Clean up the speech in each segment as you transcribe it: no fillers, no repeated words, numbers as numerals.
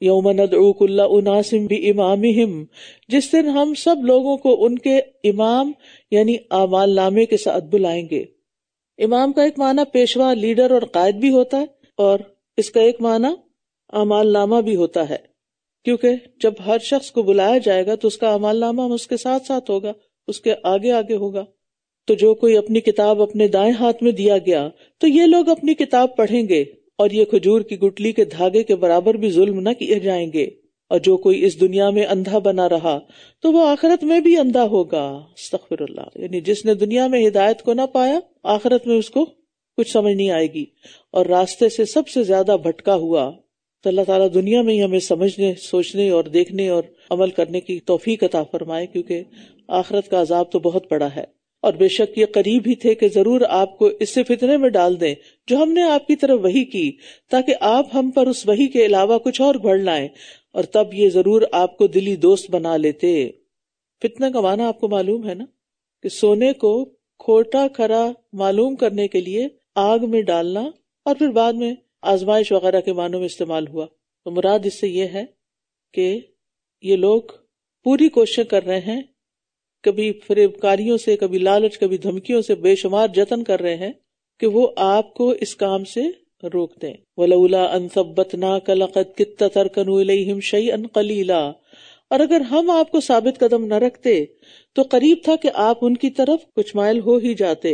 یوم ندعو کل اناس بامامہم، جس دن ہم سب لوگوں کو ان کے امام یعنی اعمال نامے کے ساتھ بلائیں گے. امام کا ایک معنی پیشوا، لیڈر اور قائد بھی ہوتا ہے، اور اس کا ایک معنی اعمال نامہ بھی ہوتا ہے، کیونکہ جب ہر شخص کو بلایا جائے گا تو اس کا اعمال نامہ اس کے ساتھ ساتھ ہوگا، اس کے آگے آگے ہوگا. تو جو کوئی اپنی کتاب اپنے دائیں ہاتھ میں دیا گیا تو یہ لوگ اپنی کتاب پڑھیں گے، اور یہ کھجور کی گٹلی کے دھاگے کے برابر بھی ظلم نہ کیے جائیں گے. اور جو کوئی اس دنیا میں اندھا بنا رہا تو وہ آخرت میں بھی اندھا ہوگا. استغفر اللہ. یعنی جس نے دنیا میں ہدایت کو نہ پایا، آخرت میں اس کو کچھ سمجھ نہیں آئے گی، اور راستے سے سب سے زیادہ بھٹکا ہوا. تو اللہ تعالیٰ دنیا میں ہی ہمیں سمجھنے، سوچنے اور دیکھنے اور عمل کرنے کی توفیق عطا فرمائے، کیونکہ آخرت کا عذاب تو بہت بڑا ہے. اور بے شک یہ قریب ہی تھے کہ ضرور آپ کو اس سے فتنے میں ڈال دیں جو ہم نے آپ کی طرف وحی کی، تاکہ آپ ہم پر اس وحی کے علاوہ کچھ اور گھڑ لائیں، اور تب یہ ضرور آپ کو دلی دوست بنا لیتے. فتنہ کا معنی آپ کو معلوم ہے نا، کہ سونے کو کھوٹا کھرا معلوم کرنے کے لیے آگ میں ڈالنا، اور پھر بعد میں آزمائش وغیرہ کے معنوں میں استعمال ہوا. تو مراد اس سے یہ ہے کہ یہ لوگ پوری کوشش کر رہے ہیں، کبھی فریب کاریوں سے، کبھی لالچ، کبھی دھمکیوں سے بے شمار جتن کر رہے ہیں کہ وہ آپ کو اس کام سے روک دیں. وَلَوْلَا أَن ثَبَّتْنَاكَ لَقَدْ كِدتَّ تَرْكَنُ إِلَيْهِمْ شَيْئًا قَلِيلًا، اور اگر ہم آپ کو ثابت قدم نہ رکھتے تو قریب تھا کہ آپ ان کی طرف کچھ مائل ہو ہی جاتے.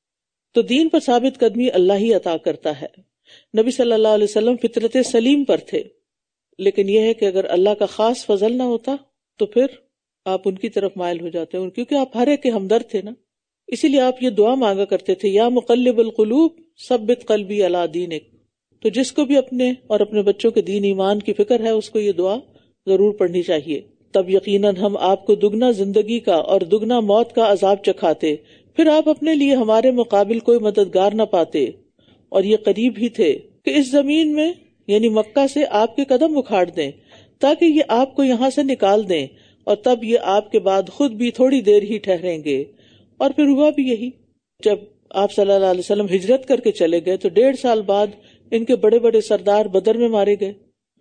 تو دین پر ثابت قدمی اللہ ہی عطا کرتا ہے. نبی صلی اللہ علیہ وسلم فطرت سلیم پر تھے، لیکن یہ ہے کہ اگر اللہ کا خاص فضل نہ ہوتا تو پھر آپ ان کی طرف مائل ہو جاتے ہیں، کیونکہ آپ ہر ایک کے ہمدرد تھے نا. اسی لیے آپ یہ دعا مانگا کرتے تھے، یا مقلب القلوب ثبت قلبی علی دینک. تو جس کو بھی اپنے اور اپنے بچوں کے دین ایمان کی فکر ہے، اس کو یہ دعا ضرور پڑھنی چاہیے. تب یقیناً ہم آپ کو دگنا زندگی کا اور دگنا موت کا عذاب چکھاتے، پھر آپ اپنے لیے ہمارے مقابل کوئی مددگار نہ پاتے. اور یہ قریب ہی تھے کہ اس زمین میں یعنی مکہ سے آپ کے قدم اکھاڑ دیں، تاکہ یہ آپ کو یہاں سے نکال دیں، اور تب یہ آپ کے بعد خود بھی تھوڑی دیر ہی ٹھہریں گے. اور پھر ہوا بھی یہی. جب آپ صلی اللہ علیہ وسلم ہجرت کر کے چلے گئے تو 1.5 سال بعد ان کے بڑے بڑے سردار بدر میں مارے گئے.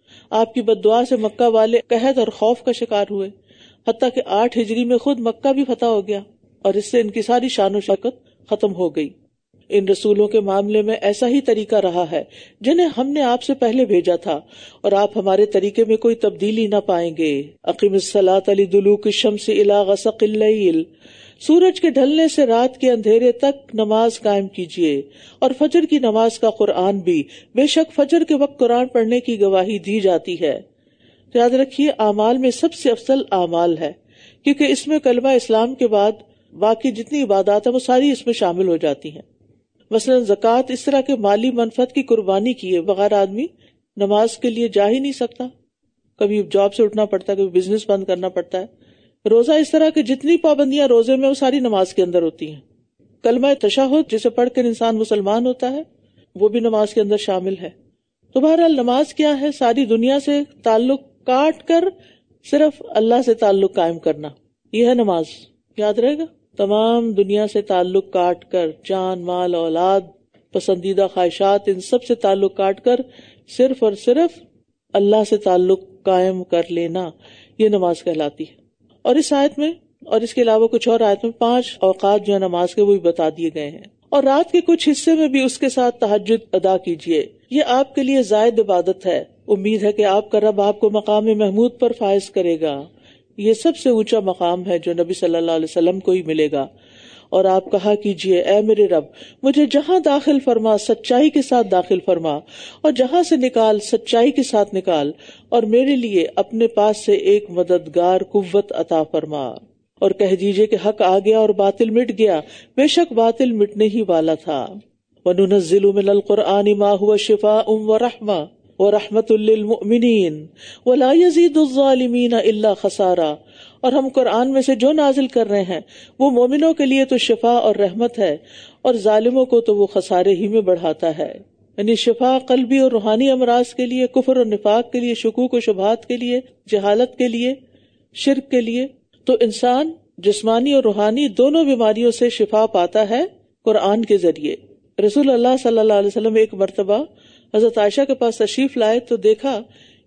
آپ کی بد دعا سے مکہ والے قحط اور خوف کا شکار ہوئے، حتیٰ کہ 8 ہجری میں خود مکہ بھی فتح ہو گیا، اور اس سے ان کی ساری شان و شوکت ختم ہو گئی. ان رسولوں کے معاملے میں ایسا ہی طریقہ رہا ہے جنہیں ہم نے آپ سے پہلے بھیجا تھا، اور آپ ہمارے طریقے میں کوئی تبدیلی نہ پائیں گے. اقیم الصلاۃ لدلوک الشمس الی غسق اللیل، سورج کے ڈھلنے سے رات کے اندھیرے تک نماز قائم کیجیے، اور فجر کی نماز کا قرآن بھی، بے شک فجر کے وقت قرآن پڑھنے کی گواہی دی جاتی ہے. یاد رکھیے اعمال میں سب سے افضل اعمال ہے، کیونکہ اس میں کلمہ اسلام کے بعد باقی جتنی عبادات ہیں وہ ساری اس میں شامل ہو جاتی ہیں. مثلا زکوٰۃ اس طرح کے مالی منفعت کی قربانی کیے بغیر آدمی نماز کے لیے جا ہی نہیں سکتا. کبھی جاب سے اٹھنا پڑتا ہے، کبھی بزنس بند کرنا پڑتا ہے. روزہ اس طرح کے جتنی پابندیاں روزے میں وہ ساری نماز کے اندر ہوتی ہیں. کلمہ تشہد جسے پڑھ کر انسان مسلمان ہوتا ہے وہ بھی نماز کے اندر شامل ہے. تو بہرحال نماز کیا ہے؟ ساری دنیا سے تعلق کاٹ کر صرف اللہ سے تعلق قائم کرنا، یہ ہے نماز. یاد رہے گا، تمام دنیا سے تعلق کاٹ کر، جان مال اولاد پسندیدہ خواہشات ان سب سے تعلق کاٹ کر صرف اور صرف اللہ سے تعلق قائم کر لینا، یہ نماز کہلاتی ہے. اور اس آیت میں اور اس کے علاوہ کچھ اور آیت میں 5 اوقات جو ہے نماز کے وہ بھی بتا دیے گئے ہیں. اور رات کے کچھ حصے میں بھی اس کے ساتھ تہجد ادا کیجیے، یہ آپ کے لیے زائد عبادت ہے. امید ہے کہ آپ کا رب آپ کو مقام محمود پر فائز کرے گا. یہ سب سے اونچا مقام ہے جو نبی صلی اللہ علیہ وسلم کو ہی ملے گا. اور آپ کہا کیجئے، اے میرے رب مجھے جہاں داخل فرما سچائی کے ساتھ داخل فرما، اور جہاں سے نکال سچائی کے ساتھ نکال، اور میرے لیے اپنے پاس سے ایک مددگار قوت عطا فرما. اور کہہ دیجئے کہ حق آ گیا اور باطل مٹ گیا، بے شک باطل مٹنے ہی والا تھا. وَنُنَزِّلُ مِنَ الْقُرْآنِ مَا هُوَ شِفَاءٌ وَرَحْمَةٌ وَرَحْمَةٌ لِّلْمُؤْمِنِينَ وَلَا يَزِيدُ الظَّالِمِينَ إِلَّا خَسَارًا. اور ہم قرآن میں سے جو نازل کر رہے ہیں وہ مومنوں کے لیے تو شفا اور رحمت ہے، اور ظالموں کو تو وہ خسارے ہی میں بڑھاتا ہے. یعنی شفا قلبی اور روحانی امراض کے لیے، کفر اور نفاق کے لیے، شکوک و شبہات کے لیے، جہالت کے لیے، شرک کے لیے. تو انسان جسمانی اور روحانی دونوں بیماریوں سے شفا پاتا ہے قرآن کے ذریعے. رسول اللہ صلی اللہ علیہ وسلم ایک مرتبہ حضرت عائشہ کے پاس تشریف لائے تو دیکھا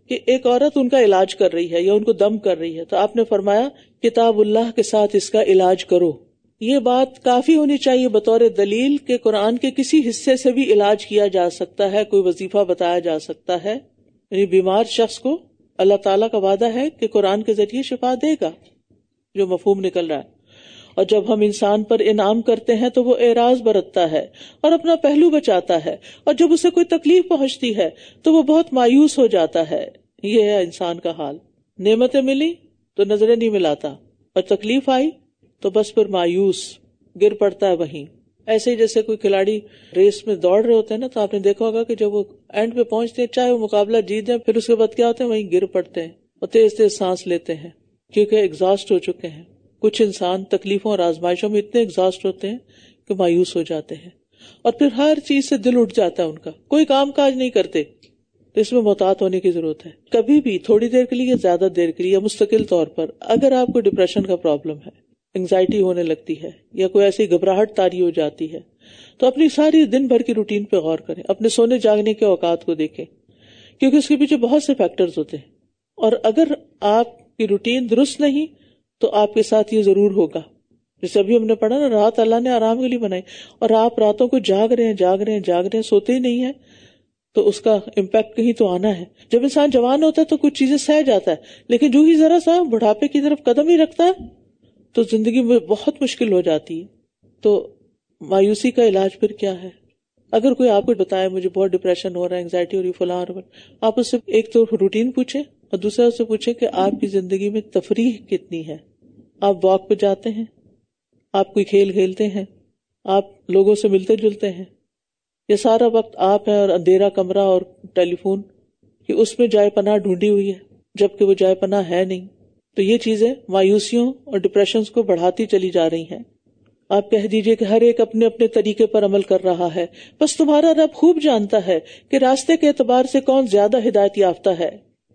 کہ ایک عورت ان کا علاج کر رہی ہے یا ان کو دم کر رہی ہے، تو آپ نے فرمایا کتاب اللہ کے ساتھ اس کا علاج کرو. یہ بات کافی ہونی چاہیے بطور دلیل کہ قرآن کے کسی حصے سے بھی علاج کیا جا سکتا ہے، کوئی وظیفہ بتایا جا سکتا ہے. یعنی بیمار شخص کو اللہ تعالیٰ کا وعدہ ہے کہ قرآن کے ذریعے شفا دے گا، جو مفہوم نکل رہا ہے. اور جب ہم انسان پر انعام کرتے ہیں تو وہ اعراض برتتا ہے اور اپنا پہلو بچاتا ہے، اور جب اسے کوئی تکلیف پہنچتی ہے تو وہ بہت مایوس ہو جاتا ہے. یہ ہے انسان کا حال. نعمتیں ملی تو نظریں نہیں ملاتا، اور تکلیف آئی تو بس پھر مایوس گر پڑتا ہے وہیں. ایسے ہی جیسے کوئی کھلاڑی ریس میں دوڑ رہے ہوتے ہیں نا، تو آپ نے دیکھا ہوگا کہ جب وہ اینڈ پہ پہنچتے ہیں، چاہے وہ مقابلہ جیت جائیں، پھر اس کے بعد کیا ہوتے ہیں، وہیں گر پڑتے ہیں اور تیز تیز سانس لیتے ہیں کیونکہ ایگزاسٹ ہو چکے ہیں. کچھ انسان تکلیفوں اور آزمائشوں میں اتنے ایگزاسٹ ہوتے ہیں کہ مایوس ہو جاتے ہیں، اور پھر ہر چیز سے دل اٹھ جاتا ہے ان کا، کوئی کام کاج نہیں کرتے. تو اس میں محتاط ہونے کی ضرورت ہے. کبھی بھی تھوڑی دیر کے لیے یا زیادہ دیر کے لیے یا مستقل طور پر اگر آپ کو ڈپریشن کا پرابلم ہے، انگزائٹی ہونے لگتی ہے یا کوئی ایسی گھبراہٹ طاری ہو جاتی ہے، تو اپنی ساری دن بھر کی روٹین پہ غور کریں، اپنے سونے جاگنے کے اوقات کو دیکھیں، کیونکہ اس کے پیچھے بہت سے فیکٹرز ہوتے ہیں. اور اگر آپ کی روٹین درست نہیں تو آپ کے ساتھ یہ ضرور ہوگا. جیسے ابھی ہم نے پڑھا نا، رات اللہ نے آرام کے لیے بنائی، اور آپ راتوں کو جاگ رہے ہیں سوتے ہی نہیں ہیں، تو اس کا امپیکٹ کہیں تو آنا ہے. جب انسان جوان ہوتا ہے تو کچھ چیزیں سہ جاتا ہے، لیکن جو ہی ذرا سا بڑھاپے کی طرف قدم ہی رکھتا ہے تو زندگی میں بہت مشکل ہو جاتی ہے. تو مایوسی کا علاج پھر کیا ہے؟ اگر کوئی آپ کو بتائے مجھے بہت ڈپریشن ہو رہا ہے، انگزائٹی ہو رہی ہے، فلاں ہو رہا ہے، آپ اس سے ایک تو روٹین پوچھیں اور دوسرا اس سے پوچھیں کہ آپ کی زندگی میں تفریح کتنی ہے. آپ واک پہ جاتے ہیں، آپ کوئی کھیل کھیلتے ہیں، آپ لوگوں سے ملتے جلتے ہیں، یہ سارا وقت آپ ہے اور اندھیرا کمرہ اور ٹیلی فون کہ اس میں جائے پناہ ڈھونڈی ہوئی ہے جبکہ وہ جائے پناہ ہے نہیں. تو یہ چیزیں مایوسیوں اور ڈپریشنز کو بڑھاتی چلی جا رہی ہیں. آپ کہہ دیجئے کہ ہر ایک اپنے اپنے طریقے پر عمل کر رہا ہے، بس تمہارا رب خوب جانتا ہے کہ راستے کے اعتبار سے کون زیادہ ہدایت یافتہ ہے.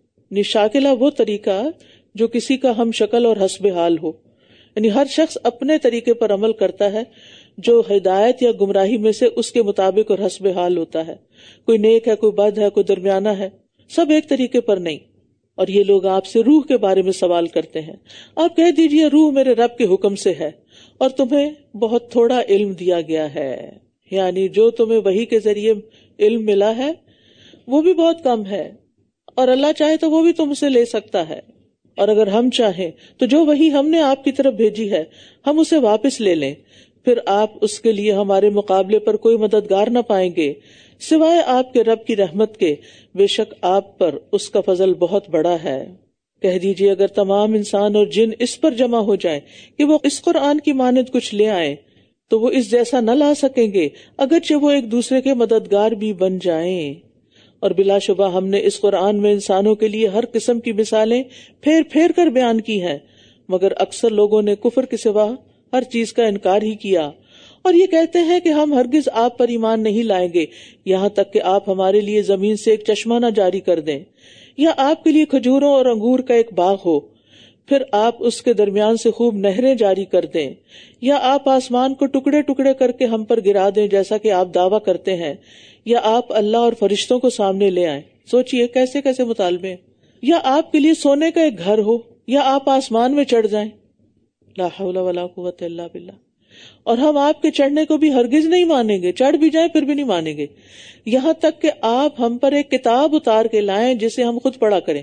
شاکلہ وہ طریقہ جو کسی کا ہم شکل اور حسب حال ہو، یعنی ہر شخص اپنے طریقے پر عمل کرتا ہے جو ہدایت یا گمراہی میں سے اس کے مطابق اور حسب حال ہوتا ہے. کوئی نیک ہے، کوئی بد ہے، کوئی درمیانہ ہے، سب ایک طریقے پر نہیں. اور یہ لوگ آپ سے روح کے بارے میں سوال کرتے ہیں. آپ کہہ دیجئے روح میرے رب کے حکم سے ہے اور تمہیں بہت تھوڑا علم دیا گیا ہے، یعنی جو تمہیں وحی کے ذریعے علم ملا ہے وہ بھی بہت کم ہے، اور اللہ چاہے تو وہ بھی تم سے لے سکتا ہے، اور اگر ہم چاہیں تو جو وحی ہم نے آپ کی طرف بھیجی ہے ہم اسے واپس لے لیں، پھر آپ اس کے لیے ہمارے مقابلے پر کوئی مددگار نہ پائیں گے سوائے آپ کے رب کی رحمت کے، بے شک آپ پر اس کا فضل بہت بڑا ہے. کہہ دیجئے اگر تمام انسان اور جن اس پر جمع ہو جائیں کہ وہ اس قرآن کی مانند کچھ لے آئیں تو وہ اس جیسا نہ لا سکیں گے، اگرچہ وہ ایک دوسرے کے مددگار بھی بن جائیں. اور بلا شبہ ہم نے اس قرآن میں انسانوں کے لیے ہر قسم کی مثالیں پھیر پھیر کر بیان کی ہیں، مگر اکثر لوگوں نے کفر کے سوا ہر چیز کا انکار ہی کیا، اور یہ کہتے ہیں کہ ہم ہرگز آپ پر ایمان نہیں لائیں گے یہاں تک کہ آپ ہمارے لیے زمین سے ایک چشمہ نہ جاری کر دیں، یا آپ کے لیے کھجوروں اور انگور کا ایک باغ ہو، پھر آپ اس کے درمیان سے خوب نہریں جاری کر دیں، یا آپ آسمان کو ٹکڑے ٹکڑے کر کے ہم پر گرا دیں جیسا کہ آپ دعویٰ کرتے ہیں، یا آپ اللہ اور فرشتوں کو سامنے لے آئیں. سوچئے کیسے کیسے مطالبے. یا آپ کے لیے سونے کا ایک گھر ہو، یا آپ آسمان میں چڑھ جائیں. لا حول ولا قوت الا باللہ. اور ہم آپ کے چڑھنے کو بھی ہرگز نہیں مانیں گے، چڑھ بھی جائیں پھر بھی نہیں مانیں گے، یہاں تک کہ آپ ہم پر ایک کتاب اتار کے لائیں جسے ہم خود پڑھا کریں.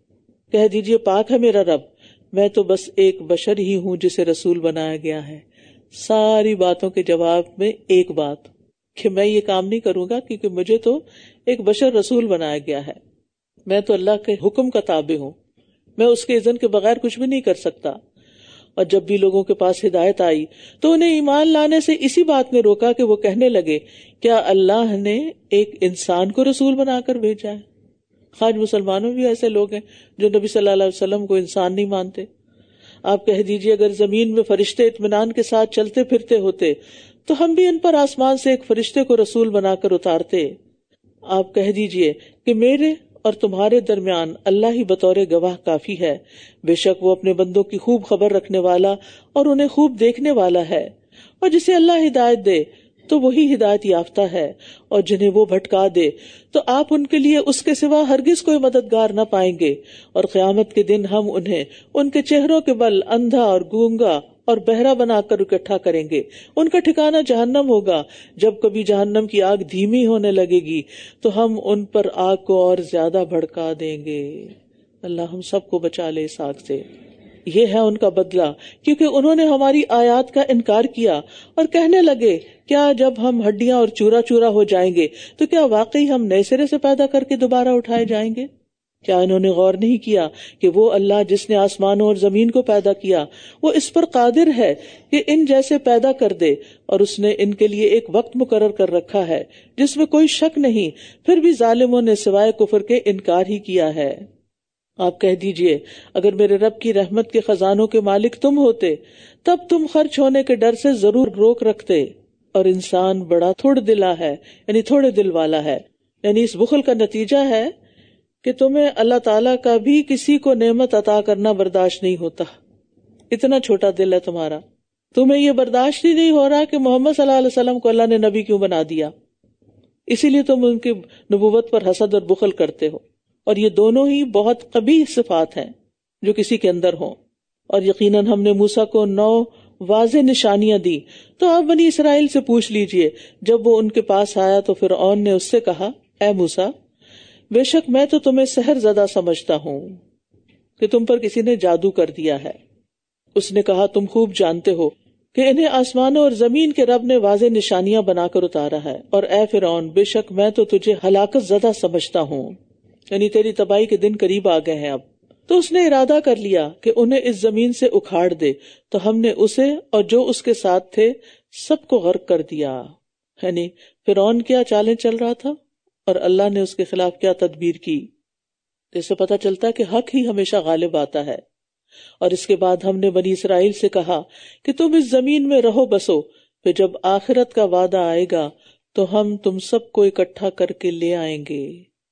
کہہ دیجئے پاک ہے میرا رب، میں تو بس ایک بشر ہی ہوں جسے رسول بنایا گیا ہے. ساری باتوں کے جواب میں ایک بات کہ میں یہ کام نہیں کروں گا کیونکہ مجھے تو ایک بشر رسول بنایا گیا ہے، میں تو اللہ کے حکم کا تابع ہوں، میں اس کے اذن کے بغیر کچھ بھی نہیں کر سکتا. اور جب بھی لوگوں کے پاس ہدایت آئی تو انہیں ایمان لانے سے اسی بات نے روکا کہ وہ کہنے لگے کیا اللہ نے ایک انسان کو رسول بنا کر بھیجا ہے. آج مسلمانوں بھی ایسے لوگ ہیں جو نبی صلی اللہ علیہ وسلم کو انسان نہیں مانتے. آپ کہہ دیجئے اگر زمین میں فرشتے اطمینان کے ساتھ چلتے پھرتے ہوتے تو ہم بھی ان پر آسمان سے ایک فرشتے کو رسول بنا کر اتارتے. آپ کہہ دیجئے کہ میرے اور تمہارے درمیان اللہ ہی بطور گواہ کافی ہے، بے شک وہ اپنے بندوں کی خوب خبر رکھنے والا اور انہیں خوب دیکھنے والا ہے. اور جسے اللہ ہدایت دے تو وہی ہدایت یافتہ ہے، اور جنہیں وہ بھٹکا دے تو آپ ان کے لیے اس کے سوا ہرگز کوئی مددگار نہ پائیں گے، اور قیامت کے دن ہم انہیں ان کے چہروں کے بل اندھا اور گونگا اور بہرا بنا کر اکٹھا کریں گے، ان کا ٹھکانہ جہنم ہوگا، جب کبھی جہنم کی آگ دھیمی ہونے لگے گی تو ہم ان پر آگ کو اور زیادہ بھڑکا دیں گے۔ اللہ ہم سب کو بچا لے اس آگ سے۔ یہ ہے ان کا بدلہ، کیونکہ انہوں نے ہماری آیات کا انکار کیا اور کہنے لگے کیا جب ہم ہڈیاں اور چورا چورا ہو جائیں گے تو کیا واقعی ہم نئے سرے سے پیدا کر کے دوبارہ اٹھائے جائیں گے؟ کیا انہوں نے غور نہیں کیا کہ وہ اللہ جس نے آسمانوں اور زمین کو پیدا کیا وہ اس پر قادر ہے کہ ان جیسے پیدا کر دے، اور اس نے ان کے لیے ایک وقت مقرر کر رکھا ہے جس میں کوئی شک نہیں، پھر بھی ظالموں نے سوائے کفر کے انکار ہی کیا ہے۔ آپ کہہ دیجئے اگر میرے رب کی رحمت کے خزانوں کے مالک تم ہوتے تب تم خرچ ہونے کے ڈر سے ضرور روک رکھتے، اور انسان بڑا تھوڑ دلا ہے، یعنی تھوڑے دل والا ہے۔ یعنی اس بخل کا نتیجہ ہے کہ تمہیں اللہ تعالیٰ کا بھی کسی کو نعمت عطا کرنا برداشت نہیں ہوتا، اتنا چھوٹا دل ہے تمہارا۔ تمہیں یہ برداشت ہی نہیں ہو رہا کہ محمد صلی اللہ علیہ وسلم کو اللہ نے نبی کیوں بنا دیا، اسی لیے تم ان کی نبوت پر حسد اور بخل کرتے ہو، اور یہ دونوں ہی بہت قبیح صفات ہیں جو کسی کے اندر ہوں۔ اور یقیناً ہم نے موسیٰ کو 9 واضح نشانیاں دی، تو آپ بنی اسرائیل سے پوچھ لیجئے جب وہ ان کے پاس آیا تو فرعون نے اس سے کہا اے موسیٰ بے شک میں تو تمہیں سحر زدہ سمجھتا ہوں کہ تم پر کسی نے جادو کر دیا ہے۔ اس نے کہا تم خوب جانتے ہو کہ انہیں آسمانوں اور زمین کے رب نے واضح نشانیاں بنا کر اتارا ہے، اور اے فرعون بے شک میں تو تجھے ہلاکت زدہ سمجھتا ہوں، یعنی تیری تباہی کے دن قریب آ گئے ہیں اب۔ تو اس نے ارادہ کر لیا کہ انہیں اس زمین سے اکھاڑ دے، تو ہم نے اسے اور جو اس کے ساتھ تھے سب کو غرق کر دیا۔ یعنی فرعون کیا چالیں چل رہا تھا اور اللہ نے اس کے خلاف کیا تدبیر کی۔ اس سے پتہ چلتا ہے کہ حق ہی ہمیشہ غالب آتا ہے۔ اور اس کے بعد ہم نے بنی اسرائیل سے کہا کہ تم اس زمین میں رہو بسو، پھر جب آخرت کا وعدہ آئے گا تو ہم تم سب کو اکٹھا کر کے لے آئیں گے۔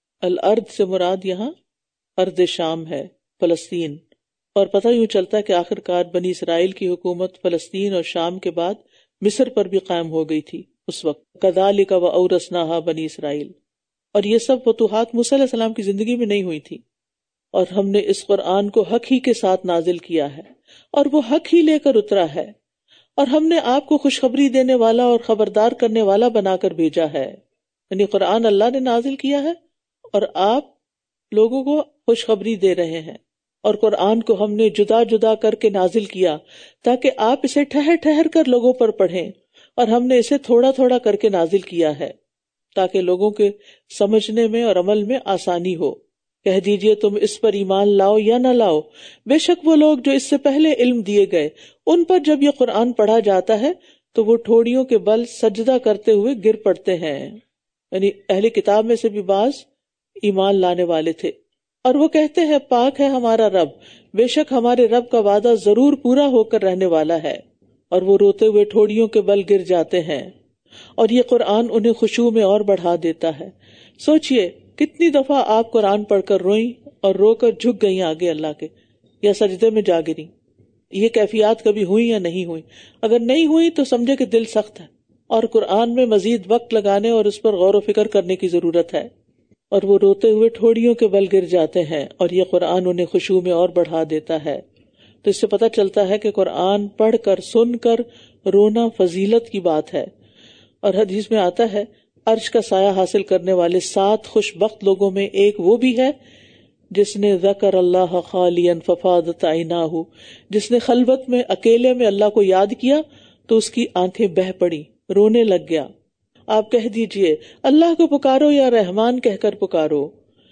الارض سے مراد یہاں ارض شام ہے، فلسطین، اور پتہ یوں چلتا ہے کہ آخر کار بنی اسرائیل کی حکومت فلسطین اور شام کے بعد مصر پر بھی قائم ہو گئی تھی اس وقت۔ کذالک وأورثناها بنی اسرائیل، اور یہ سب فتوحات موسیٰ علیہ السلام کی زندگی میں نہیں ہوئی تھی، اور ہم نے اس قرآن کو حق ہی کے ساتھ نازل کیا ہے، اور وہ حق ہی لے کر اترا ہے، اور ہم نے آپ کو خوشخبری دینے والا اور خبردار کرنے والا بنا کر بھیجا ہے۔ یعنی قرآن اللہ نے نازل کیا ہے اور آپ لوگوں کو خوشخبری دے رہے ہیں، اور قرآن کو ہم نے جدا جدا کر کے نازل کیا تاکہ آپ اسے ٹھہر ٹھہر کر لوگوں پر پڑھیں، اور ہم نے اسے تھوڑا تھوڑا کر کے نازل کیا ہے تاکہ لوگوں کے سمجھنے میں اور عمل میں آسانی ہو۔ کہہ دیجئے تم اس پر ایمان لاؤ یا نہ لاؤ، بے شک وہ لوگ جو اس سے پہلے علم دیے گئے ان پر جب یہ قرآن پڑھا جاتا ہے تو وہ ٹھوڑیوں کے بل سجدہ کرتے ہوئے گر پڑتے ہیں۔ یعنی اہل کتاب میں سے بھی بعض ایمان لانے والے تھے، اور وہ کہتے ہیں پاک ہے ہمارا رب، بے شک ہمارے رب کا وعدہ ضرور پورا ہو کر رہنے والا ہے، اور وہ روتے ہوئے ٹھوڑیوں کے بل گر جاتے ہیں، اور یہ قرآن انہیں خشوع میں اور بڑھا دیتا ہے۔ سوچئے کتنی دفعہ آپ قرآن پڑھ کر روئیں اور رو کر جھک گئیں آگے اللہ کے، یا سجدے میں جا گریں۔ یہ کیفیات کبھی ہوئی یا نہیں ہوئی؟ اگر نہیں ہوئی تو سمجھے کہ دل سخت ہے، اور قرآن میں مزید وقت لگانے اور اس پر غور و فکر کرنے کی ضرورت ہے۔ اور وہ روتے ہوئے ٹھوڑیوں کے بل گر جاتے ہیں، اور یہ قرآن انہیں خشوع میں اور بڑھا دیتا ہے۔ تو اس سے پتہ چلتا ہے کہ قرآن پڑھ کر سن کر رونا فضیلت کی بات ہے۔ اور حدیث میں آتا ہے عرش کا سایہ حاصل کرنے والے 7 خوش بخت لوگوں میں ایک وہ بھی ہے جس نے ذکر اللہ خالیا ففاضت عیناہ، جس نے خلوت میں اکیلے میں اللہ کو یاد کیا تو اس کی آنکھیں بہہ پڑی، رونے لگ گیا۔ آپ کہہ دیجئے اللہ کو پکارو یا رحمان کہہ کر پکارو،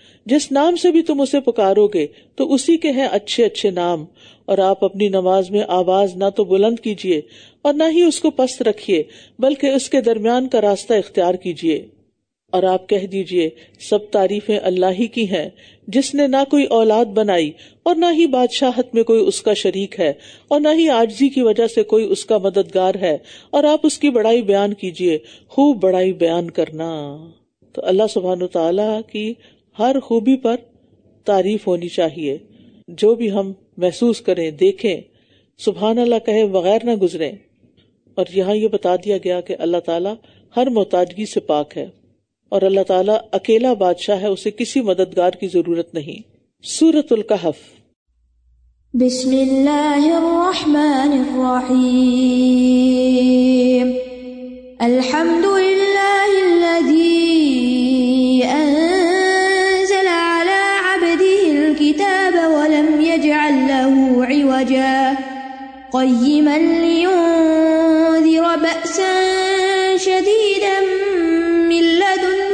جس نام سے بھی تم اسے پکارو گے تو اسی کے ہیں اچھے اچھے نام، اور آپ اپنی نماز میں آواز نہ تو بلند کیجئے اور نہ ہی اس کو پست رکھیے، بلکہ اس کے درمیان کا راستہ اختیار کیجئے۔ اور آپ کہہ دیجئے سب تعریفیں اللہ ہی کی ہیں، جس نے نہ کوئی اولاد بنائی اور نہ ہی بادشاہت میں کوئی اس کا شریک ہے، اور نہ ہی عاجزی کی وجہ سے کوئی اس کا مددگار ہے، اور آپ اس کی بڑائی بیان کیجئے، خوب بڑائی بیان کرنا۔ تو اللہ سبحانہ وتعالی کی ہر خوبی پر تعریف ہونی چاہیے، جو بھی ہم محسوس کریں، دیکھیں، سبحان اللہ کہے بغیر نہ گزریں۔ اور یہاں یہ بتا دیا گیا کہ اللہ تعالیٰ ہر محتاجگی سے پاک ہے، اور اللہ تعالیٰ اکیلا بادشاہ ہے، اسے کسی مددگار کی ضرورت نہیں۔ سورۃ الکہف۔ بسم اللہ الرحمن الرحیم۔ الحمد للہ الذی انزل علی عبده الکتاب ولم یجعل له عوجا قیما لینذر بأسا شدیدا من لدنه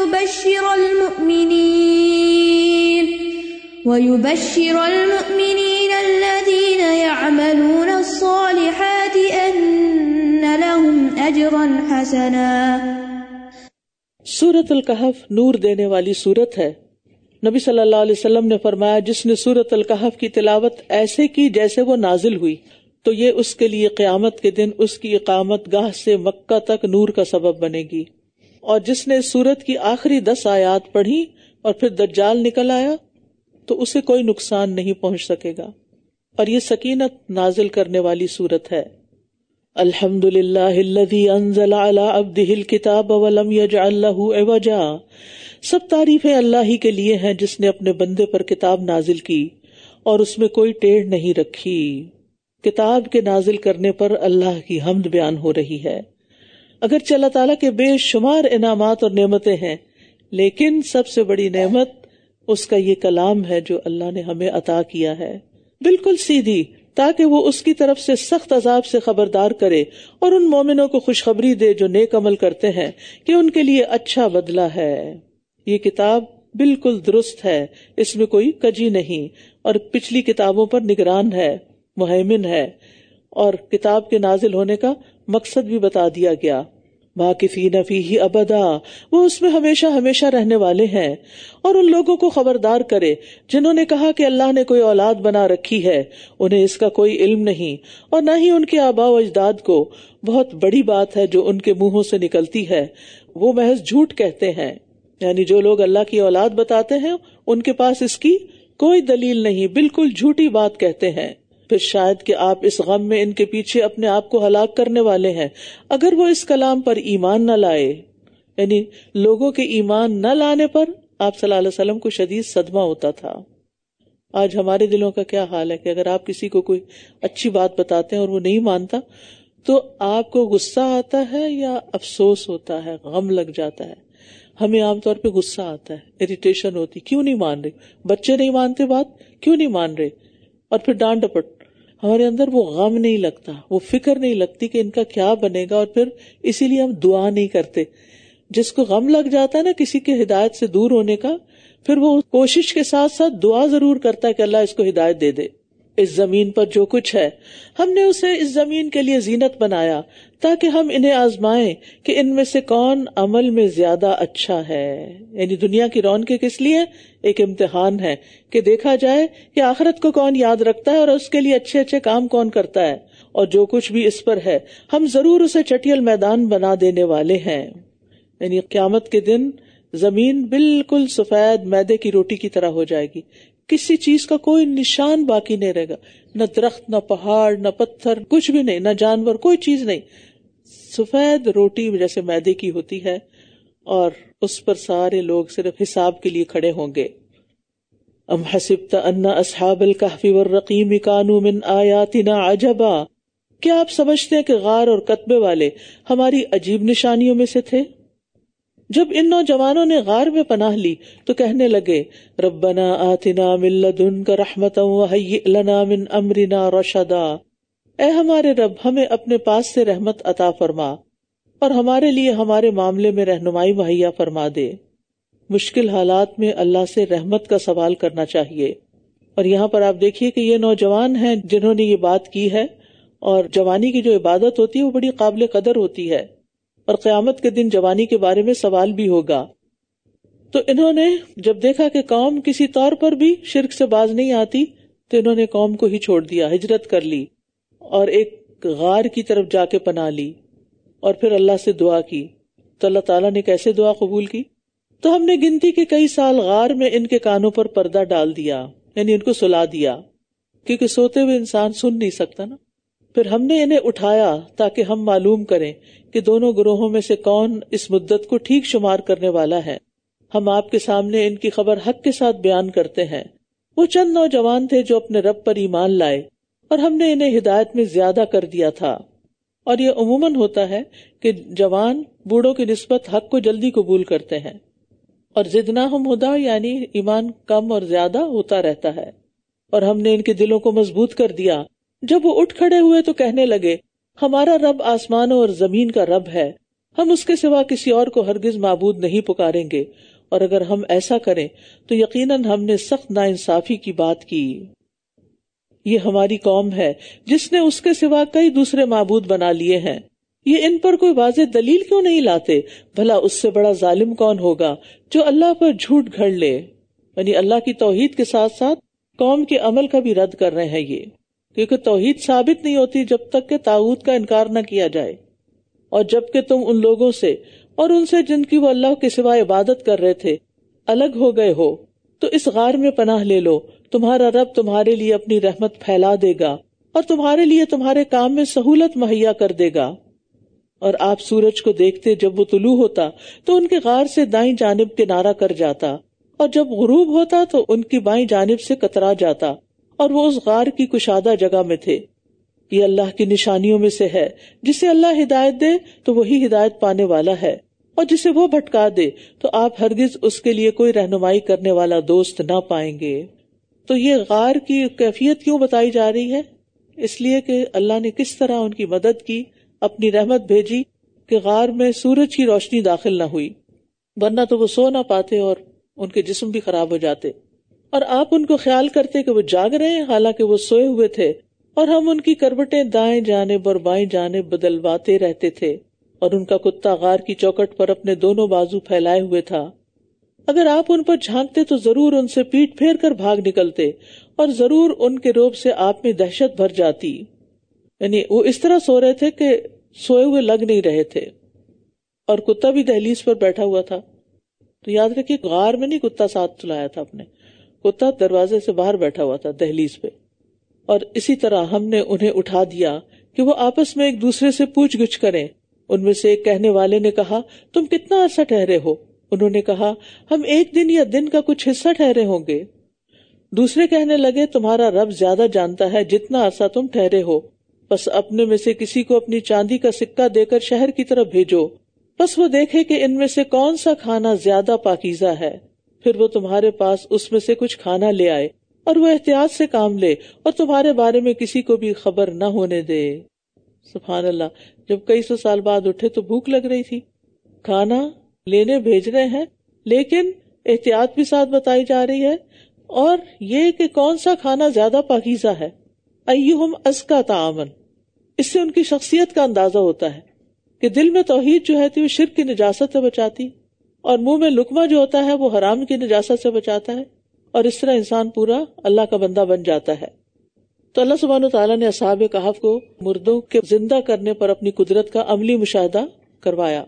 ويبشر المؤمنين الذين يعملون الصالحات أن لهم أجرا حسنا۔ سورۃ الکہف نور دینے والی سورت ہے۔ نبی صلی اللہ علیہ وسلم نے فرمایا، جس نے سورۃ الکہف کی تلاوت ایسے کی جیسے وہ نازل ہوئی تو یہ اس کے لیے قیامت کے دن اس کی اقامت گاہ سے مکہ تک نور کا سبب بنے گی، اور جس نے سورت کی آخری 10 آیات پڑھی اور پھر دجال نکل آیا تو اسے کوئی نقصان نہیں پہنچ سکے گا۔ اور یہ سکینت نازل کرنے والی سورت ہے۔ الحمد للہ الذی انزل علی عبدہ الکتاب ولم یجعل لہ عوجا۔ سب تعریفیں اللہ ہی کے لیے ہیں جس نے اپنے بندے پر کتاب نازل کی اور اس میں کوئی ٹیڑھ نہیں رکھی۔ کتاب کے نازل کرنے پر اللہ کی حمد بیان ہو رہی ہے۔ اگرچہ اللہ تعالیٰ کے بے شمار انعامات اور نعمتیں ہیں، لیکن سب سے بڑی نعمت اس کا یہ کلام ہے جو اللہ نے ہمیں عطا کیا ہے، بالکل سیدھی، تاکہ وہ اس کی طرف سے سخت عذاب سے خبردار کرے اور ان مومنوں کو خوشخبری دے جو نیک عمل کرتے ہیں کہ ان کے لیے اچھا بدلہ ہے۔ یہ کتاب بالکل درست ہے، اس میں کوئی کجی نہیں، اور پچھلی کتابوں پر نگران ہے، مہیمن ہے، اور کتاب کے نازل ہونے کا مقصد بھی بتا دیا گیا۔ ماکثین فیہ ابدا، وہ اس میں ہمیشہ ہمیشہ رہنے والے ہیں۔ اور ان لوگوں کو خبردار کرے جنہوں نے کہا کہ اللہ نے کوئی اولاد بنا رکھی ہے، انہیں اس کا کوئی علم نہیں، اور نہ ہی ان کے آباء و اجداد کو۔ بہت بڑی بات ہے جو ان کے منہوں سے نکلتی ہے، وہ محض جھوٹ کہتے ہیں۔ یعنی جو لوگ اللہ کی اولاد بتاتے ہیں ان کے پاس اس کی کوئی دلیل نہیں، بالکل جھوٹی بات کہتے ہیں۔ پھر شاید کہ آپ اس غم میں ان کے پیچھے اپنے آپ کو ہلاک کرنے والے ہیں اگر وہ اس کلام پر ایمان نہ لائے۔ یعنی لوگوں کے ایمان نہ لانے پر آپ صلی اللہ علیہ وسلم کو شدید صدمہ ہوتا تھا۔ آج ہمارے دلوں کا کیا حال ہے کہ اگر آپ کسی کو کوئی اچھی بات بتاتے ہیں اور وہ نہیں مانتا تو آپ کو غصہ آتا ہے یا افسوس ہوتا ہے، غم لگ جاتا ہے؟ ہمیں عام طور پہ غصہ آتا ہے، اریٹیشن ہوتی، کیوں نہیں مان رہے؟ بچے نہیں مانتے بات، کیوں نہیں مان رہے؟ اور پھر ڈانٹ ڈپٹ۔ ہمارے اندر وہ غم نہیں لگتا، وہ فکر نہیں لگتی کہ ان کا کیا بنے گا، اور پھر اسی لیے ہم دعا نہیں کرتے۔ جس کو غم لگ جاتا ہے نا کسی کے ہدایت سے دور ہونے کا، پھر وہ کوشش کے ساتھ ساتھ دعا ضرور کرتا ہے کہ اللہ اس کو ہدایت دے دے۔ اس زمین پر جو کچھ ہے ہم نے اسے اس زمین کے لیے زینت بنایا تاکہ ہم انہیں آزمائیں کہ ان میں سے کون عمل میں زیادہ اچھا ہے۔ یعنی دنیا کی رونقیں کس لیے؟ ایک امتحان ہے کہ دیکھا جائے کہ آخرت کو کون یاد رکھتا ہے اور اس کے لیے اچھے اچھے کام کون کرتا ہے، اور جو کچھ بھی اس پر ہے ہم ضرور اسے چٹیل میدان بنا دینے والے ہیں۔ یعنی قیامت کے دن زمین بالکل سفید میدے کی روٹی کی طرح ہو جائے گی، کسی چیز کا کوئی نشان باقی نہیں رہے گا، نہ درخت، نہ پہاڑ، نہ پتھر، کچھ بھی نہیں، نہ جانور، کوئی چیز نہیں، سفید روٹی جیسے میدے کی ہوتی ہے، اور اس پر سارے لوگ صرف حساب کے لیے کھڑے ہوں گے۔ ام حسبت ان اصحاب الکہف والرقیم کانوا من آیاتنا عجبا، کیا آپ سمجھتے ہیں کہ غار اور کتبے والے ہماری عجیب نشانیوں میں سے تھے؟ جب ان نوجوانوں نے غار میں پناہ لی تو کہنے لگے، ربنا آتنا من لدنک رحمتا وہیئ لنا من امرنا رشدا، اے ہمارے رب ہمیں اپنے پاس سے رحمت عطا فرما اور ہمارے لیے ہمارے معاملے میں رہنمائی مہیا فرما دے۔ مشکل حالات میں اللہ سے رحمت کا سوال کرنا چاہیے۔ اور یہاں پر آپ دیکھیے کہ یہ نوجوان ہیں جنہوں نے یہ بات کی ہے، اور جوانی کی جو عبادت ہوتی ہے وہ بڑی قابل قدر ہوتی ہے، اور قیامت کے دن جوانی کے بارے میں سوال بھی ہوگا۔ تو انہوں نے جب دیکھا کہ قوم کسی طور پر بھی شرک سے باز نہیں آتی تو انہوں نے قوم کو ہی چھوڑ دیا، ہجرت کر لی اور ایک غار کی طرف جا کے پناہ لی، اور پھر اللہ سے دعا کی۔ تو اللہ تعالیٰ نے کیسے دعا قبول کی؟ تو ہم نے گنتی کے کئی سال غار میں ان کے کانوں پر پردہ ڈال دیا، یعنی ان کو سلا دیا، کیونکہ سوتے ہوئے انسان سن نہیں سکتا نا، پھر ہم نے انہیں اٹھایا تاکہ ہم معلوم کریں کہ دونوں گروہوں میں سے کون اس مدت کو ٹھیک شمار کرنے والا ہے. ہم آپ کے سامنے ان کی خبر حق کے ساتھ بیان کرتے ہیں. وہ چند نوجوان تھے جو اپنے رب پر ایمان لائے اور ہم نے انہیں ہدایت میں زیادہ کر دیا تھا. اور یہ عموماً ہوتا ہے کہ جوان بوڑھوں کی نسبت حق کو جلدی قبول کرتے ہیں. اور زدناہم ہدی یعنی ایمان کم اور زیادہ ہوتا رہتا ہے. اور ہم نے ان کے دلوں کو مضبوط کر دیا. جب وہ اٹھ کھڑے ہوئے تو کہنے لگے ہمارا رب آسمانوں اور زمین کا رب ہے, ہم اس کے سوا کسی اور کو ہرگز معبود نہیں پکاریں گے, اور اگر ہم ایسا کریں تو یقیناً ہم نے سخت ناانصافی کی بات کی. یہ ہماری قوم ہے جس نے اس کے سوا کئی دوسرے معبود بنا لیے ہیں. یہ ان پر کوئی واضح دلیل کیوں نہیں لاتے؟ بھلا اس سے بڑا ظالم کون ہوگا جو اللہ پر جھوٹ گھڑ لے. یعنی اللہ کی توحید کے ساتھ ساتھ قوم کے عمل کا بھی رد کر رہے ہیں یہ, کیونکہ توحید ثابت نہیں ہوتی جب تک کہ طاغوت کا انکار نہ کیا جائے. اور جب کہ تم ان لوگوں سے اور ان سے جن کی وہ اللہ کے سوا عبادت کر رہے تھے الگ ہو گئے ہو تو اس غار میں پناہ لے لو, تمہارا رب تمہارے لیے اپنی رحمت پھیلا دے گا اور تمہارے لیے تمہارے کام میں سہولت مہیا کر دے گا. اور آپ سورج کو دیکھتے جب وہ طلوع ہوتا تو ان کے غار سے دائیں جانب کنارہ کر جاتا, اور جب غروب ہوتا تو ان کی بائیں جانب سے کترا جاتا, اور وہ اس غار کی کشادہ جگہ میں تھے. یہ اللہ کی نشانیوں میں سے ہے, جسے اللہ ہدایت دے تو وہی ہدایت پانے والا ہے, اور جسے وہ بھٹکا دے تو آپ ہرگز اس کے لیے کوئی رہنمائی کرنے والا دوست نہ پائیں گے. تو یہ غار کی کیفیت کیوں بتائی جا رہی ہے؟ اس لیے کہ اللہ نے کس طرح ان کی مدد کی, اپنی رحمت بھیجی کہ غار میں سورج کی روشنی داخل نہ ہوئی, ورنہ تو وہ سو نہ پاتے اور ان کے جسم بھی خراب ہو جاتے. اور آپ ان کو خیال کرتے کہ وہ جاگ رہے ہیں حالانکہ وہ سوئے ہوئے تھے, اور ہم ان کی کروٹیں دائیں جانب اور بائیں جانب بدلواتے رہتے تھے, اور ان کا کتا غار کی چوکٹ پر اپنے دونوں بازو پھیلائے ہوئے تھا. اگر آپ ان پر جھانکتے تو ضرور ان سے پیٹ پھیر کر بھاگ نکلتے, اور ضرور ان کے روب سے آپ میں دہشت بھر جاتی. یعنی وہ اس طرح سو رہے تھے کہ سوئے ہوئے لگ نہیں رہے تھے, اور کتا بھی دہلیز پر بیٹھا ہوا تھا. تو یاد رکھیے غار میں نہیں کتا ساتھ چلایا تھا اپنے, کتا دروازے سے باہر بیٹھا ہوا تھا دہلیز پہ. اور اسی طرح ہم نے انہیں اٹھا دیا کہ وہ آپس میں ایک دوسرے سے پوچھ گچھ کریں. ان میں سے ایک کہنے والے نے کہا تم کتنا عرصہ ٹھہرے ہو؟ انہوں نے کہا ہم ایک دن یا دن کا کچھ حصہ ٹھہرے ہوں گے. دوسرے کہنے لگے تمہارا رب زیادہ جانتا ہے جتنا عرصہ تم ٹھہرے ہو, بس اپنے میں سے کسی کو اپنی چاندی کا سکہ دے کر شہر کی طرف بھیجو, بس وہ دیکھے کہ ان میں سے کون سا کھانا زیادہ پاکیزہ ہے, پھر وہ تمہارے پاس اس میں سے کچھ کھانا لے آئے, اور وہ احتیاط سے کام لے اور تمہارے بارے میں کسی کو بھی خبر نہ ہونے دے. سبحان اللہ, جب کئی سو سال بعد اٹھے تو بھوک لگ رہی تھی, کھانا لینے بھیج رہے ہیں, لیکن احتیاط بھی ساتھ بتائی جا رہی ہے, اور یہ کہ کون سا کھانا زیادہ پاکیزہ ہے. ایہم ازکا طعاما, اس سے ان کی شخصیت کا اندازہ ہوتا ہے کہ دل میں توحید جو ہے وہ شرک کی نجاست سے بچاتی, اور منہ میں لقمہ جو ہوتا ہے وہ حرام کی نجاست سے بچاتا ہے, اور اس طرح انسان پورا اللہ کا بندہ بن جاتا ہے. تو اللہ سبحانہ وتعالیٰ نے اصحاب کہف کو مردوں کے زندہ کرنے پر اپنی قدرت کا عملی مشاہدہ کروایا,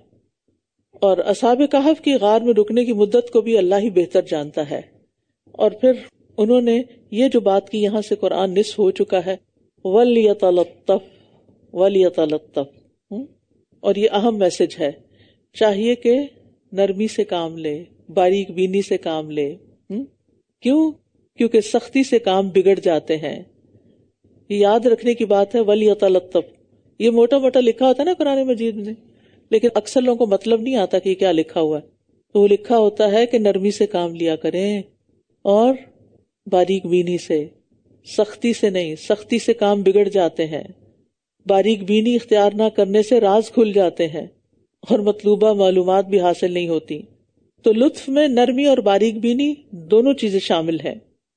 اور اصحاب کہف کی غار میں رکنے کی مدت کو بھی اللہ ہی بہتر جانتا ہے. اور پھر انہوں نے یہ جو بات کی, یہاں سے قرآن نصف ہو چکا ہے, وَلْيَتَلَطَّفْ وَلْيَتَلَطَّفْ, اور یہ اہم میسج ہے, چاہیے کہ نرمی سے کام لے, باریک بینی سے کام لے. کیوں؟ کیونکہ سختی سے کام بگڑ جاتے ہیں. یہ یاد رکھنے کی بات ہے. وَلْيَتَلَطَّفْ, یہ موٹا موٹا لکھا ہوتا ہے نا قرآن مجید میں, لیکن اکثر لوگوں کو مطلب نہیں آتا کہ کیا لکھا ہوا ہے. تو وہ لکھا ہوتا ہے کہ نرمی سے کام لیا کریں اور باریک بینی سے, سختی سے نہیں. سختی سے کام بگڑ جاتے ہیں, باریک بینی اختیار نہ کرنے سے راز کھل جاتے ہیں اور مطلوبہ معلومات بھی حاصل نہیں ہوتی. تو لطف میں نرمی اور باریک بینی دونوں چیزیں شامل ہیں.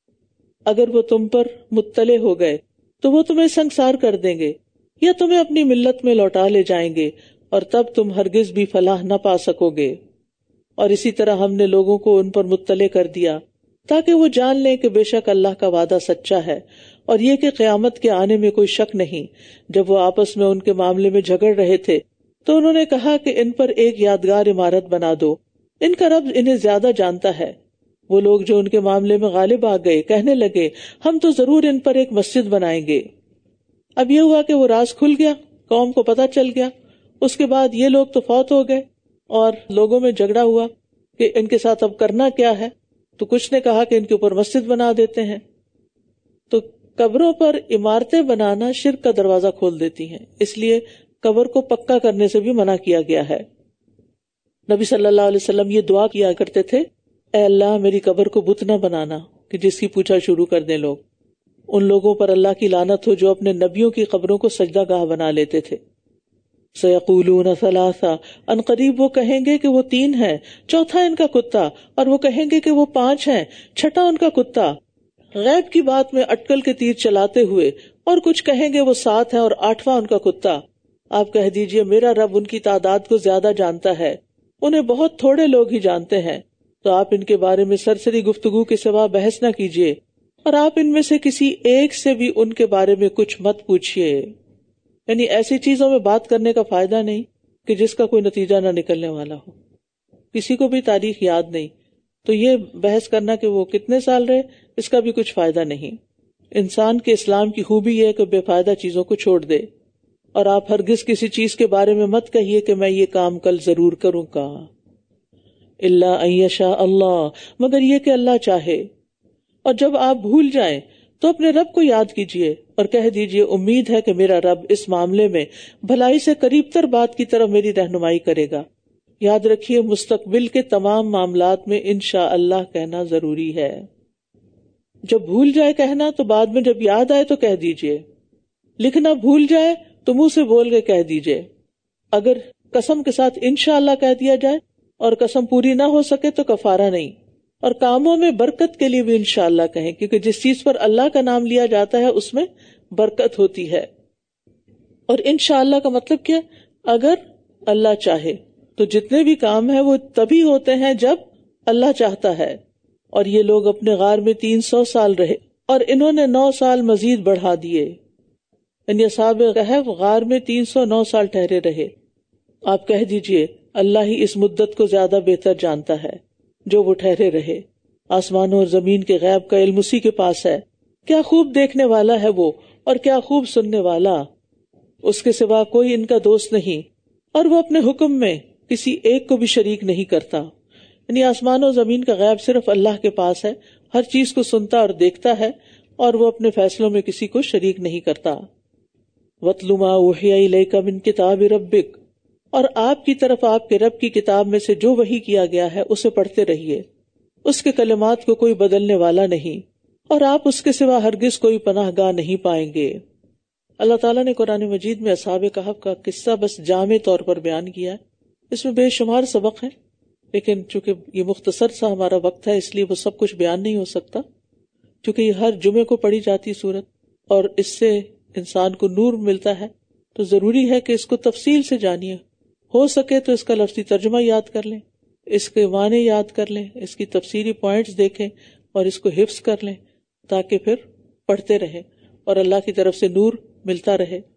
اگر وہ تم پر مطلع ہو گئے تو وہ تمہیں سنگسار کر دیں گے یا تمہیں اپنی ملت میں لوٹا لے جائیں گے, اور تب تم ہرگز بھی فلاح نہ پا سکو گے. اور اسی طرح ہم نے لوگوں کو ان پر مطلع کر دیا تاکہ وہ جان لیں کہ بے شک اللہ کا وعدہ سچا ہے, اور یہ کہ قیامت کے آنے میں کوئی شک نہیں. جب وہ آپس میں ان کے معاملے میں جھگڑ رہے تھے تو انہوں نے کہا کہ ان پر ایک یادگار عمارت بنا دو, ان کا رب انہیں زیادہ جانتا ہے. وہ لوگ جو ان کے معاملے میں غالب آ گئے کہنے لگے ہم تو ضرور ان پر ایک مسجد بنائیں گے. اب یہ ہوا کہ وہ راز کھل گیا، قوم کو پتہ چل گیا، اس کے بعد یہ لوگ تو فوت ہو گئے اور لوگوں میں جھگڑا ہوا کہ ان کے ساتھ اب کرنا کیا ہے. تو کچھ نے کہا کہ ان کے اوپر مسجد بنا دیتے ہیں. تو قبروں پر عمارتیں بنانا شرک کا دروازہ کھول دیتی ہیں، اس لیے قبر کو پکا کرنے سے بھی منع کیا گیا ہے. نبی صلی اللہ علیہ وسلم یہ دعا کیا کرتے تھے، اے اللہ میری قبر کو بت نہ بنانا کہ جس کی پوچھا شروع کر دیں لوگ. ان لوگوں پر اللہ کی لعنت ہو جو اپنے نبیوں کی قبروں کو سجدہ گاہ بنا لیتے تھے. سیقولون ثلاثہ، ان قریب وہ کہیں گے کہ وہ 3 ہیں، چوتھا ان کا کتا، اور وہ کہیں گے کہ وہ 5 ہیں، چھٹا ان کا کتا. غیب کی بات میں اٹکل کے تیر چلاتے ہوئے، اور کچھ کہیں گے وہ 7 ہیں اور 8واں ان کا کتا. آپ کہہ دیجئے میرا رب ان کی تعداد کو زیادہ جانتا ہے، انہیں بہت تھوڑے لوگ ہی جانتے ہیں. تو آپ ان کے بارے میں سرسری گفتگو کے سوا بحث نہ کیجیے، اور آپ ان میں سے کسی ایک سے بھی ان کے بارے میں کچھ مت پوچھیے. یعنی ایسی چیزوں میں بات کرنے کا فائدہ نہیں کہ جس کا کوئی نتیجہ نہ نکلنے والا ہو. کسی کو بھی تاریخ یاد نہیں تو یہ بحث کرنا کہ وہ کتنے سال رہے، اس کا بھی کچھ فائدہ نہیں. انسان کے اسلام کی خوبی یہ ہے کہ بے فائدہ چیزوں کو چھوڑ دے. اور آپ ہرگز کسی چیز کے بارے میں مت کہیے کہ میں یہ کام کل ضرور کروں گا. الا ان یشاء اللہ، مگر یہ کہ اللہ چاہے. اور جب آپ بھول جائیں تو اپنے رب کو یاد کیجئے اور کہہ دیجئے امید ہے کہ میرا رب اس معاملے میں بھلائی سے قریب تر بات کی طرف میری رہنمائی کرے گا. یاد رکھیے مستقبل کے تمام معاملات میں انشاءاللہ کہنا ضروری ہے. جب بھول جائے کہنا تو بعد میں جب یاد آئے تو کہہ دیجئے. لکھنا بھول جائے تو منہ سے بول کے کہہ دیجئے. اگر قسم کے ساتھ انشاءاللہ کہہ دیا جائے اور قسم پوری نہ ہو سکے تو کفارہ نہیں. اور کاموں میں برکت کے لیے بھی انشاءاللہ کہیں، کیونکہ جس چیز پر اللہ کا نام لیا جاتا ہے اس میں برکت ہوتی ہے. اور انشاءاللہ کا مطلب کیا؟ اگر اللہ چاہے. تو جتنے بھی کام ہیں وہ تبھی ہوتے ہیں جب اللہ چاہتا ہے. اور یہ لوگ اپنے غار میں 300 سال رہے اور انہوں نے 9 سال مزید بڑھا دیے. یعنی اصحاب کہف غار میں 309 سال ٹھہرے رہے. آپ کہہ دیجئے اللہ ہی اس مدت کو زیادہ بہتر جانتا ہے جو وہ ٹھہرے رہے. آسمانوں اور زمین کے غیب کا علم اسی کے پاس ہے. کیا خوب دیکھنے والا ہے وہ، اور کیا خوب سننے والا. اس کے سوا کوئی ان کا دوست نہیں، اور وہ اپنے حکم میں کسی ایک کو بھی شریک نہیں کرتا. یعنی آسمانوں اور زمین کا غیب صرف اللہ کے پاس ہے. ہر چیز کو سنتا اور دیکھتا ہے، اور وہ اپنے فیصلوں میں کسی کو شریک نہیں کرتا. وَاتْلُ مَا أُوحِيَ إِلَيْكَ مِن كِتَابِ رَبِّكَ، اور آپ کی طرف آپ کے رب کی کتاب میں سے جو وحی کیا گیا ہے اسے پڑھتے رہیے. اس کے کلمات کو کوئی بدلنے والا نہیں، اور آپ اس کے سوا ہرگز کوئی پناہ گاہ نہیں پائیں گے. اللہ تعالیٰ نے قرآن مجید میں اصحاب کہف کا قصہ بس جامع طور پر بیان کیا ہے. اس میں بے شمار سبق ہیں، لیکن چونکہ یہ مختصر سا ہمارا وقت ہے اس لیے وہ سب کچھ بیان نہیں ہو سکتا. چونکہ یہ ہر جمعے کو پڑھی جاتی سورت اور اس سے انسان کو نور ملتا ہے، تو ضروری ہے کہ اس کو تفصیل سے جانیے. ہو سکے تو اس کا لفظی ترجمہ یاد کر لیں، اس کے معنی یاد کر لیں، اس کی تفسیری پوائنٹس دیکھیں اور اس کو حفظ کر لیں، تاکہ پھر پڑھتے رہیں اور اللہ کی طرف سے نور ملتا رہے.